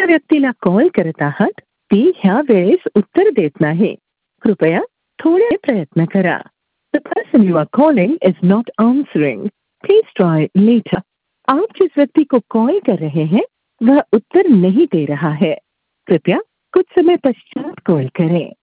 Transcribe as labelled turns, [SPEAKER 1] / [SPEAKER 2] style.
[SPEAKER 1] व्यक्तीला कॉल करत आहात ती ह्या वेळेस उत्तर देत नाही. कृपया थोडे प्रयत्न करा. The person you are calling is not answering. Please try later. आप जिस व्यक्ति को कॉल कर रहे हैं वह उत्तर नहीं दे रहा है. कृपया कुछ समय पश्चात कॉल करें.